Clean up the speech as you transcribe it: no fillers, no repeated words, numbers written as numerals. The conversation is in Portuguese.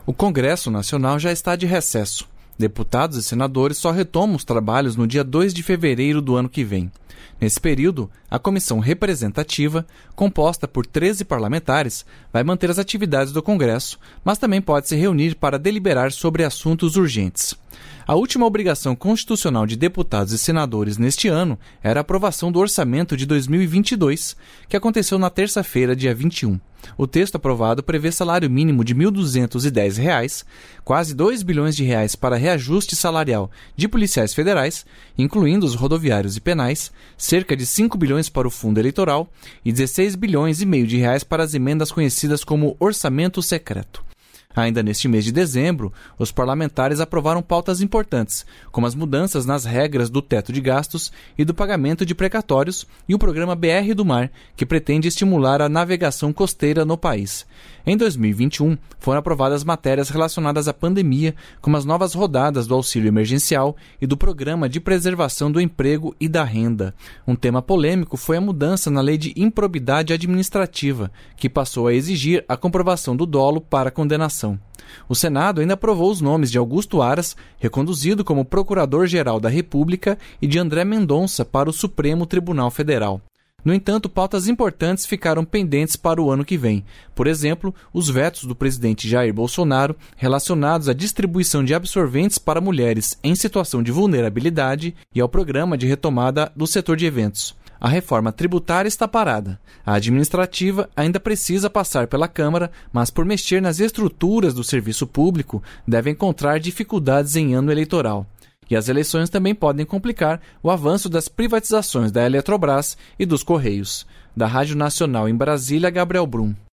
O Congresso Nacional já está de recesso. Deputados e senadores só retomam os trabalhos no dia 2 de fevereiro do ano que vem. Nesse período, a comissão representativa, composta por 13 parlamentares, vai manter as atividades do Congresso, mas também pode se reunir para deliberar sobre assuntos urgentes. A última obrigação constitucional de deputados e senadores neste ano era a aprovação do orçamento de 2022, que aconteceu na terça-feira, dia 21. O texto aprovado prevê salário mínimo de R$ 1.210, quase R$ 2 bilhões para reajuste salarial de policiais federais, incluindo os rodoviários e penais, cerca de 5 bilhões para o fundo eleitoral e 16 bilhões e meio de reais para as emendas conhecidas como orçamento secreto. Ainda neste mês de dezembro, os parlamentares aprovaram pautas importantes, como as mudanças nas regras do teto de gastos e do pagamento de precatórios e o programa BR do Mar, que pretende estimular a navegação costeira no país. Em 2021, foram aprovadas matérias relacionadas à pandemia, como as novas rodadas do auxílio emergencial e do programa de preservação do emprego e da renda. Um tema polêmico foi a mudança na lei de improbidade administrativa, que passou a exigir a comprovação do dolo para condenação. O Senado ainda aprovou os nomes de Augusto Aras, reconduzido como Procurador-Geral da República, e de André Mendonça para o Supremo Tribunal Federal. No entanto, pautas importantes ficaram pendentes para o ano que vem. Por exemplo, os vetos do presidente Jair Bolsonaro relacionados à distribuição de absorventes para mulheres em situação de vulnerabilidade e ao programa de retomada do setor de eventos. A reforma tributária está parada. A administrativa ainda precisa passar pela Câmara, mas por mexer nas estruturas do serviço público, deve encontrar dificuldades em ano eleitoral. E as eleições também podem complicar o avanço das privatizações da Eletrobras e dos Correios. Da Rádio Nacional em Brasília, Gabriel Brum.